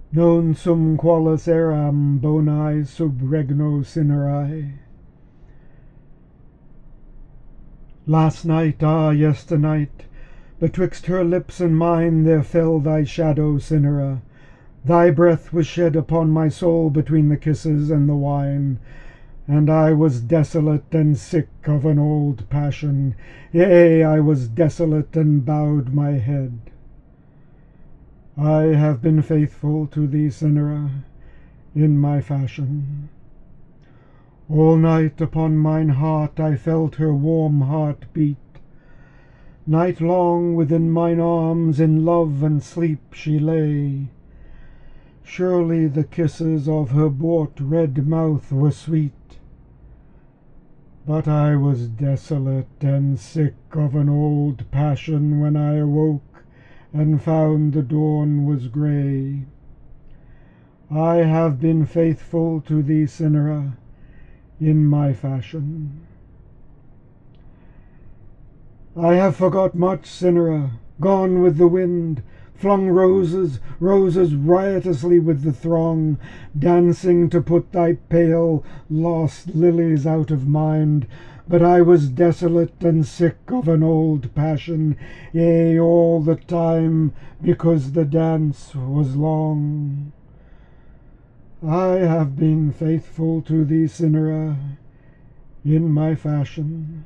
Non sum qualis eram bonae sub regno Cinerae. Last night, ah, yesternight, betwixt her lips and mine there fell thy shadow, Cinera. Thy breath was shed upon my soul between the kisses and the wine, and I was desolate and sick of an old passion. Yea, I was desolate and bowed my head. I have been faithful to thee, Cinera, in my fashion. All night upon mine heart I felt her warm heart beat. Night long within mine arms in love and sleep she lay. Surely the kisses of her bought red mouth were sweet. But I was desolate and sick of an old passion when I awoke and found the dawn was grey. I have been faithful to thee, Cinera, in my fashion. I have forgot much, Cinera, gone with the wind, flung roses, roses riotously with the throng, dancing to put thy pale, lost lilies out of mind. But I was desolate and sick of an old passion, yea, all the time, because the dance was long. I have been faithful to thee, Cinera, in my fashion.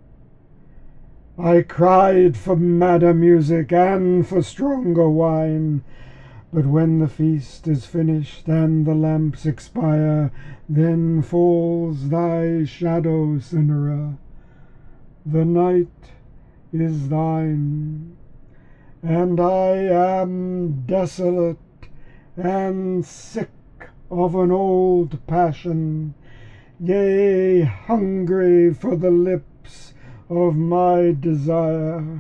I cried for madder music and for stronger wine, but when the feast is finished and the lamps expire, then falls thy shadow, Cinera. The night is thine, and I am desolate and sick of an old passion, yea, hungry for the lips of my desire.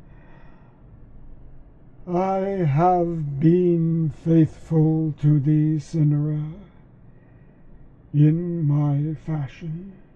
I have been faithful to thee, Cinera, in my fashion.